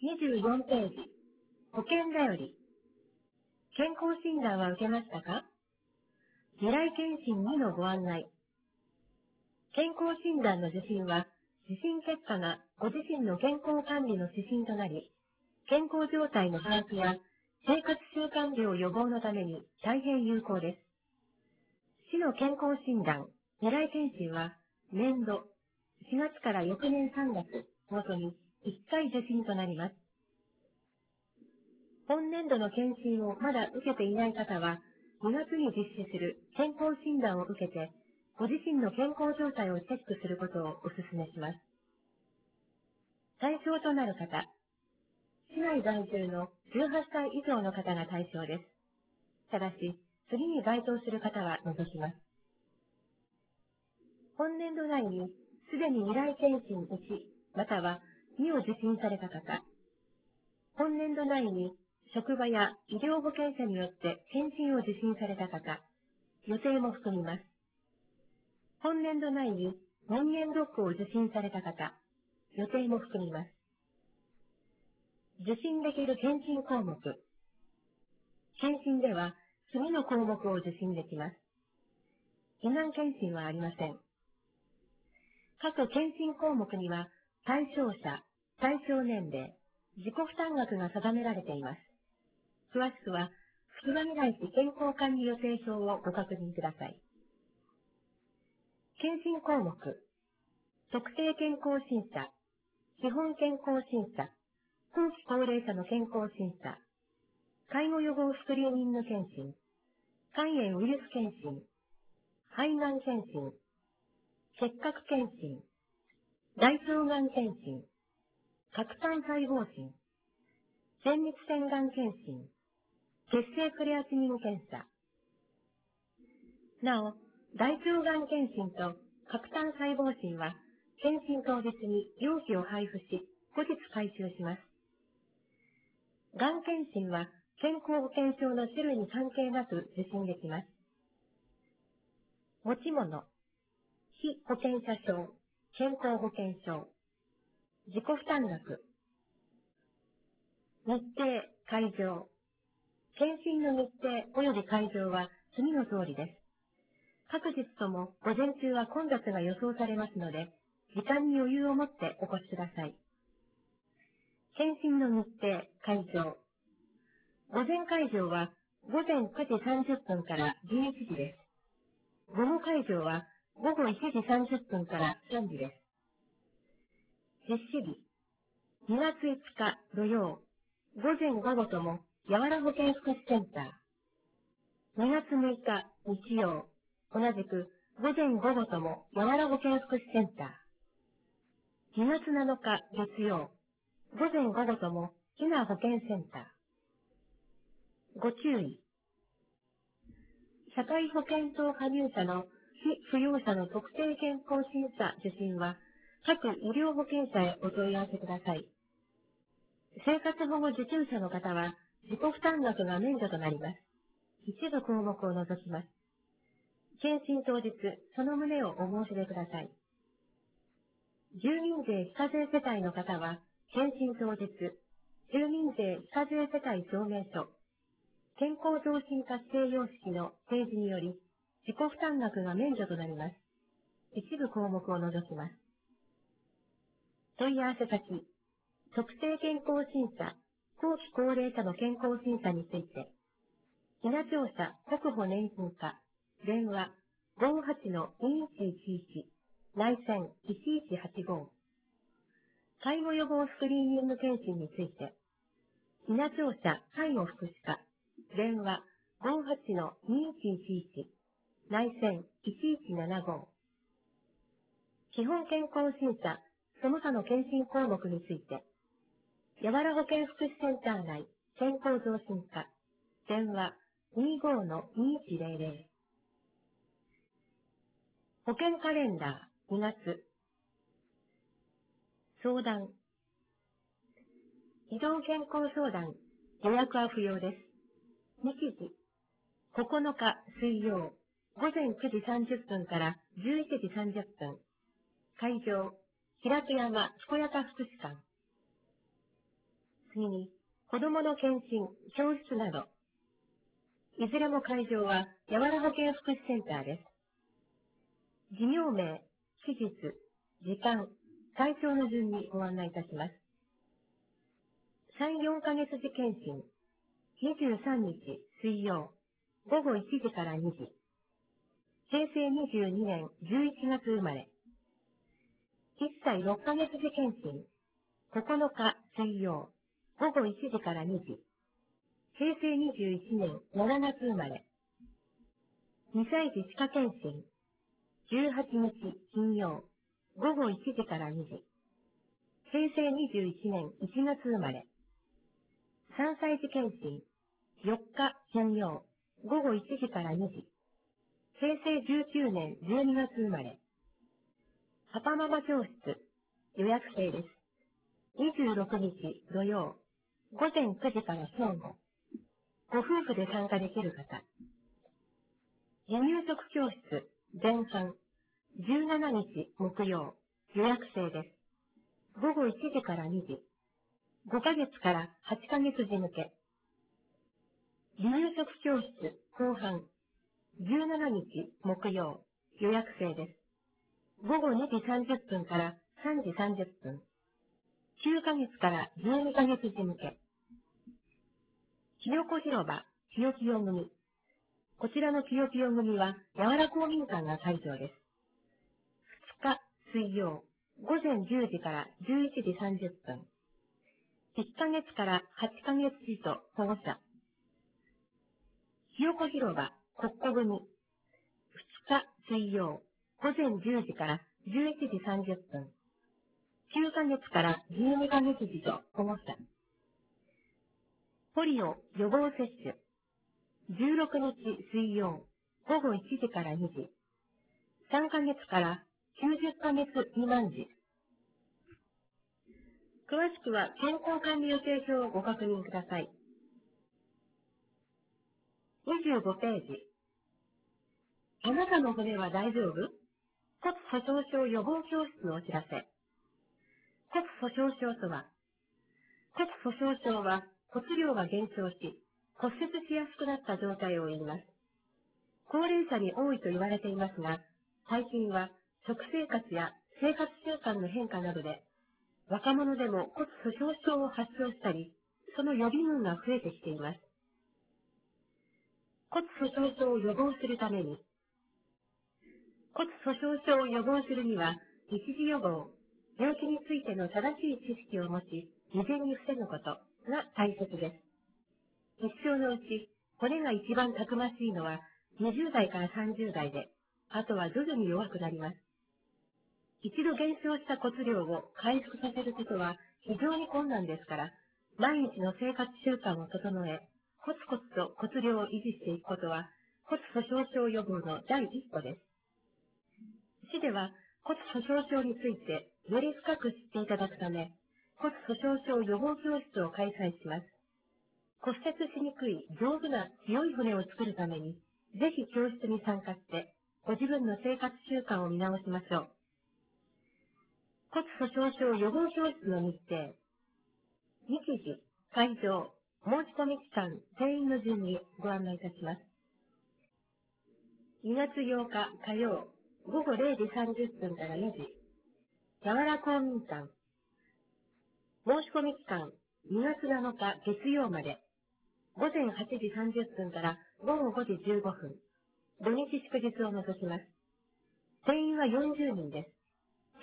24ページ、保険だより。健康診断は受けましたか？未来検診2のご案内。健康診断の受診は、受診結果がご自身の健康管理の指針となり、健康状態の把握や生活習慣病予防のために大変有効です。市の健康診断、未来検診は、年度、4月から翌年3月ごとに1回受診となります。本年度の検診をまだ受けていない方は、2月に実施する健康診断を受けて、ご自身の健康状態をチェックすることをお勧めします。対象となる方、市内在住の18歳以上の方が対象です。ただし、次に該当する方は除きます。本年度内にすでに未来検診1または2を受診された方、本年度内に職場や医療保険者によって検診を受診された方、予定も含みます。本年度内に人間ドックを受診された方、予定も含みます。受診できる検診項目。検診では次の項目を受診できます。胃がん検診はありません。各検診項目には対象者、対象年齢、自己負担額が定められています。詳しくは、福賀未来市健康管理予定表をご確認ください。検診項目、特定健康審査、基本健康審査、後期高齢者の健康審査、介護予防スクリーニング検診、肝炎ウイルス検診、肺がん検診、結核検診、大腸がん検診、核酸細胞診、前立腺がん検診、血清クレアチニン検査。なお、大腸がん検診と核酸細胞診は、検診当日に容器を配布し、後日回収します。がん検診は、健康保険証の種類に関係なく受診できます。持ち物、被保険者証、健康保険証、自己負担額、日程、会場。検診の日程及び会場は次の通りです。各日とも午前中は混雑が予想されますので、時間に余裕を持ってお越しください。検診の日程、会場。午前会場は午前9時30分から11時です。午後会場は午後1時30分から3時です。実施日。2月5日土曜、午前午後とも、やわら保健福祉センター。2月6日日曜、同じく午前午後とも、やわら保健福祉センター。2月7日月曜、午前午後とも、ひな保健センター。ご注意。社会保険等加入者の被扶養者の特定健康審査受診は、各医療保険者へお問い合わせください。生活保護受給者の方は、自己負担額が免除となります。一部項目を除きます。検診当日、その旨をお申し出ください。住民税非課税世帯の方は、検診当日、住民税非課税世帯証明書、健康増進活性様式の提示により、自己負担額が免除となります。一部項目を除きます。問い合わせ先、特定健康審査、後期高齢者の健康審査について、ひな調査国保年金課、電話58-2111、内線1185。介護予防スクリーニング検診について、ひな調査介護福祉課、電話58-2111、内線1175。基本健康審査、その他の検診項目について、やわら保健福祉センター内健康増進課、電話25-2100。保険カレンダー2月。相談。移動健康相談、予約は不要です。日時。9日水曜、午前9時30分から11時30分。会場、平手山健やか福祉館。 次に、子供の検診、教室など、いずれも会場は、やわら保健福祉センターです。事業名、期日、時間、対象の順にご案内いたします。3、4ヶ月時検診、23日水曜、午後1時から2時。平成22年11月生まれ。1歳6ヶ月時検診、9日水曜、午後1時から2時。平成21年7月生まれ。2歳児歯科検診、18日金曜、午後1時から2時。平成21年1月生まれ。3歳児検診、4日金曜、午後1時から2時。平成19年12月生まれ。パパママ教室、予約制です。26日土曜、午前9時から正午。ご夫婦で参加できる方。離乳食教室、前半、17日木曜、予約制です。午後1時から2時。5ヶ月から8ヶ月時向け。離乳食教室、後半、17日木曜、予約制です。午後2時30分から3時30分。9ヶ月から12ヶ月時向け。きよこ広場、きよきよ組。こちらのきよきよ組は、やわら公民館が会場です。2日水曜、午前10時から11時30分。1ヶ月から8ヶ月児と保護者。ひよこ広場、国庫組。2日水曜、午前10時から11時30分。9ヶ月から12ヶ月児と保護者。ポリオ予防接種。16日水曜、午後1時から2時。3ヶ月から90ヶ月未満時。詳しくは健康管理予定表をご確認ください。25ページ。あなたの骨は大丈夫？骨粗鬆症予防教室のお知らせ。骨粗鬆症とは、骨粗鬆症は骨量が減少し、骨折しやすくなった状態を言います。高齢者に多いと言われていますが、最近は食生活や生活習慣の変化などで、若者でも骨粗鬆症を発症したり、その予備軍が増えてきています。骨粗鬆症を予防するために、骨粗鬆症を予防するには、一時予防、病気についての正しい知識を持ち、未然に防ぐことが大切です。一生のうち、骨が一番たくましいのは20代から30代で、あとは徐々に弱くなります。一度減少した骨量を回復させることは非常に困難ですから、毎日の生活習慣を整え、コツコツと骨量を維持していくことは、骨粗鬆症予防の第一歩です。市では骨粗鬆症についてより深く知っていただくため、骨粗鬆症予防教室を開催します。骨折しにくい丈夫な強い骨を作るために、ぜひ教室に参加して、ご自分の生活習慣を見直しましょう。骨粗鬆症予防教室の日程。日時、会場、申し込み期間、定員の順にご案内いたします。2月8日火曜、午後0時30分から4時。やわら公民館。申し込み期間、2月7日月曜まで。午前8時30分から午後5時15分。土日祝日を除きます。定員は40人です。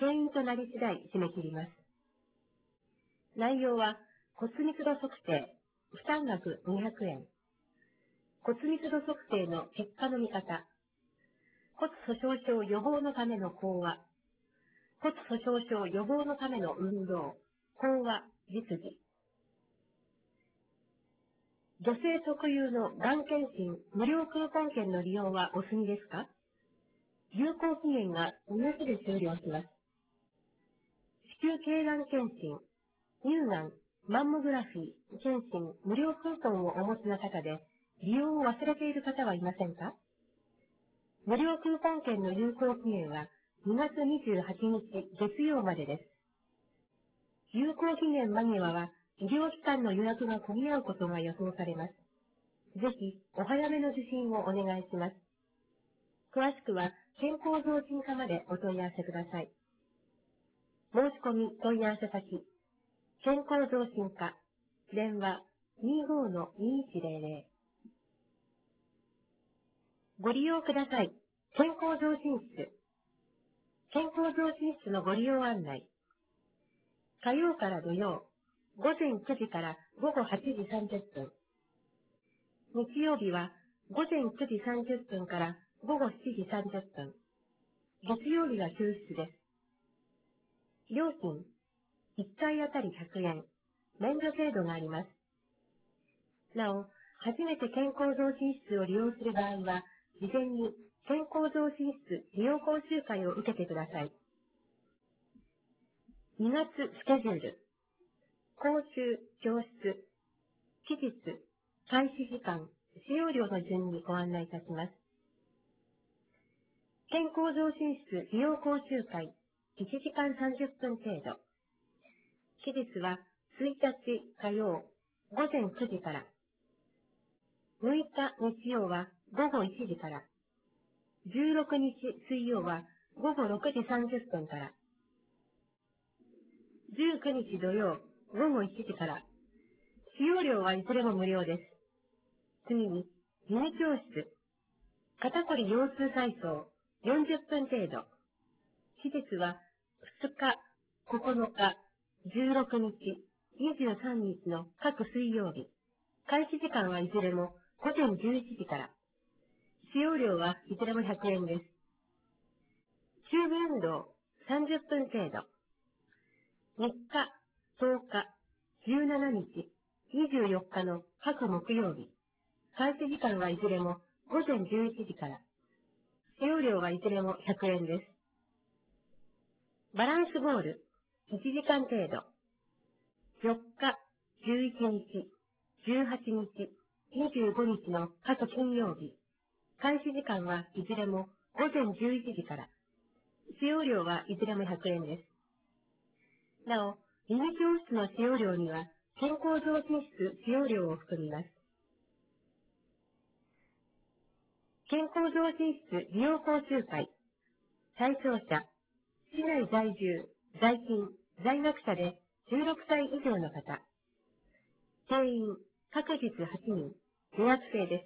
定員となり次第締め切ります。内容は、骨密度測定、負担額200円。骨密度測定の結果の見方。骨粗鬆症予防のための講話。骨粗鬆症予防のための運動。講話、実技。女性特有のがん検診無料クーポン券の利用はお済みですか？有効期限が2月で終了します。子宮頸がん検診、乳がん、マンモグラフィー、検診、無料クーポンをお持ちの方で、利用を忘れている方はいませんか？無料クーポン券の有効期限は2月28日月曜までです。有効期限間際は医療機関の予約が混み合うことが予想されます。ぜひ、お早めの受診をお願いします。詳しくは、健康増進課までお問い合わせください。申し込み問い合わせ先、健康増進課、電話 25-2100。ご利用ください。健康増進室。健康増進室のご利用案内。火曜から土曜、午前9時から午後8時30分。日曜日は午前9時30分から午後7時30分。月曜日は休日です。料金、1回あたり100円、免除制度があります。なお、初めて健康増進室を利用する場合は、事前に健康増進室利用講習会を受けてください。2月スケジュール、講習、教室、期日、開始時間、使用料の順にご案内いたします。健康増進室利用講習会、1時間30分程度。期日は1日火曜午前9時から、6日日曜は午後1時から、16日水曜は午後6時30分から、19日土曜午後1時から、使用料はいずれも無料です。次に、ミニ教室、肩こり腰痛体操40分程度。期日は2日、9日、16日、23日の各水曜日。開始時間はいずれも午前11時から。使用料はいずれも100円です。チューブ運動30分程度。3日、10日、17日、24日の各木曜日。開始時間はいずれも午前11時から。使用料はいずれも100円です。バランスボール1時間程度。4日、11日、18日、25日の各金曜日。開始時間はいずれも午前11時から。使用料はいずれも100円です。なお、ミニ教室の使用料には健康増進室使用料を含みます。健康増進室利用講習会。対象者、市内在住、在勤、在学者で16歳以上の方。定員、各日8人、予約制です。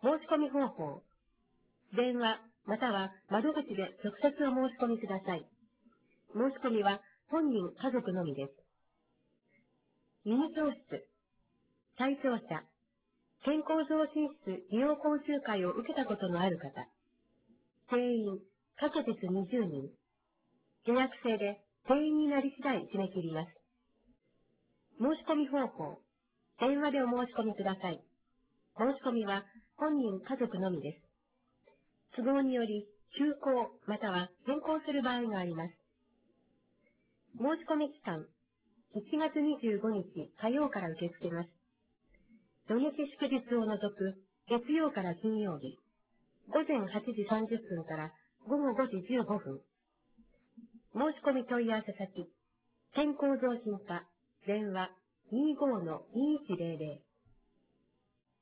申し込み方法。電話、または窓口で直接お申し込みください。申し込みは本人、家族のみです。ミニ教室。対象者、健康増進室利用講習会を受けたことのある方。定員、各日20人。予約制で定員になり次第締め切ります。申し込み方法。電話でお申し込みください。申し込みは本人、家族のみです。都合により休校または変更する場合があります。申し込み期間、1月25日火曜から受け付けます。土日祝日を除く月曜から金曜日、午前8時30分から午後5時15分。申し込み問い合わせ先、健康増進課、電話 25-2100